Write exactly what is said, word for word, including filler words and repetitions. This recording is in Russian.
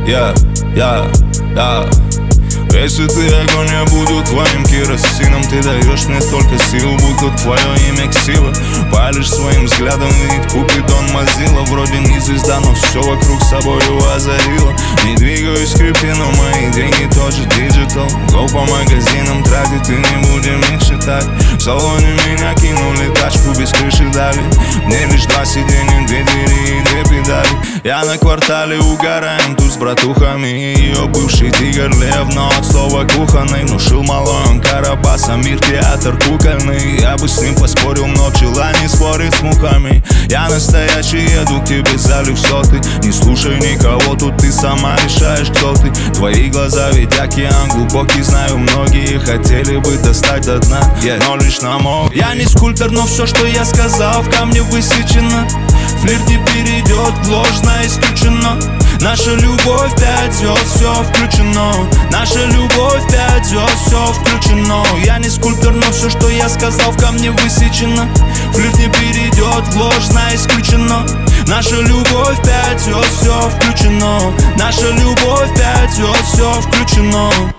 я, я, я. Если ты огонь, я буду твоим керосином. Ты даешь мне столько сил, будто твое имя ксила. Палишь своим взглядом, ведь Купидон Мазила. Вроде не звезда, но все вокруг собою озарила. Не двигаюсь скрипти, но мои деньги тоже диджитал. Го по магазинам тратить и не будем их считать. В салоне меня кинули, тачку без крыши дали. Мне лишь два сиденья, две двери и две педали. Я на квартале угораем тут с братухами. Ее бывший тигр лев, но от слова кухонный. Внушил малой он Карабаса, мир театр кукольный. Я бы с ним поспорил, но пчела не спорит с мухами. Я настоящий, еду к тебе за люксоты. Не слушай никого, тут ты сама решаешь, кто ты. Твои глаза ведь океан глубокий, знаю, многие хотели бы достать до дна, yeah. Но лишь на мог. Я не скульптор, но все, что я сказал, в камне высечено. Флирт не перейдет в ложное, исключено. Наша любовь пять звезд, все включено. Наша любовь пять звезд, все включено. Я не скульптор, но все, что я сказал, в камне высечено. Флирт не перейдет в ложное, исключено. Наша любовь пять звезд, все включено. Наша любовь пять звезд, все включено.